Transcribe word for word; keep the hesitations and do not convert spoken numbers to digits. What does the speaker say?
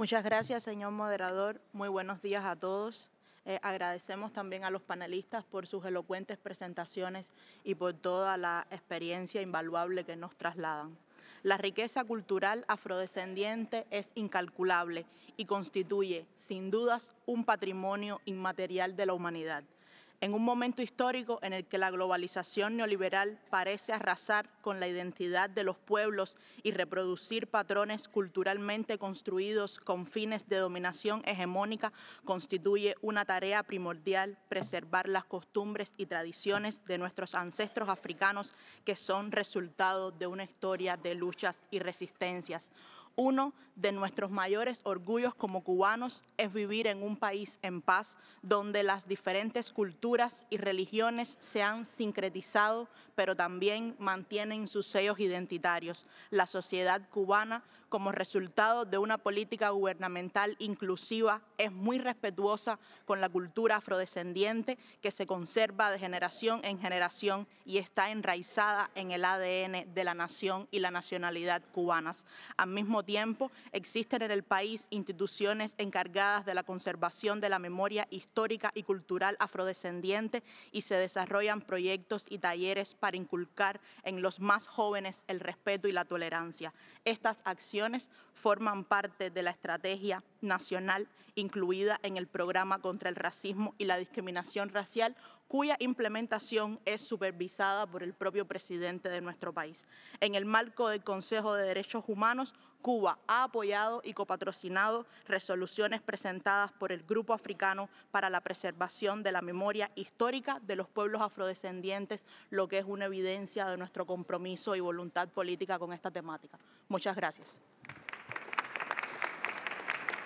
Muchas gracias, señor moderador. Muy buenos días a todos. Eh, agradecemos también a los panelistas por sus elocuentes presentaciones y por toda la experiencia invaluable que nos trasladan. La riqueza cultural afrodescendiente es incalculable y constituye, sin dudas, un patrimonio inmaterial de la humanidad. En un momento histórico en el que la globalización neoliberal parece arrasar con la identidad de los pueblos y reproducir patrones culturalmente construidos con fines de dominación hegemónica, constituye una tarea primordial preservar las costumbres y tradiciones de nuestros ancestros africanos que son resultado de una historia de luchas y resistencias. Uno de nuestros mayores orgullos como cubanos es vivir en un país en paz, donde las diferentes culturas y religiones se han sincretizado, pero también mantienen sus sellos identitarios. La sociedad cubana, como resultado de una política gubernamental inclusiva, es muy respetuosa con la cultura afrodescendiente que se conserva de generación en generación y está enraizada en el A D N de la nación y la nacionalidad cubanas. Al mismo tiempo, existen en el país instituciones encargadas de la conservación de la memoria histórica y cultural afrodescendiente y se desarrollan proyectos y talleres para inculcar en los más jóvenes el respeto y la tolerancia. Estas acciones forman parte de la estrategia nacional incluida en el programa contra el racismo y la discriminación racial, cuya implementación es supervisada por el propio presidente de nuestro país. En el marco del Consejo de Derechos Humanos, Cuba ha apoyado y copatrocinado resoluciones presentadas por el Grupo Africano para la Preservación de la Memoria Histórica de los Pueblos Afrodescendientes, lo que es una evidencia de nuestro compromiso y voluntad política con esta temática. Muchas gracias.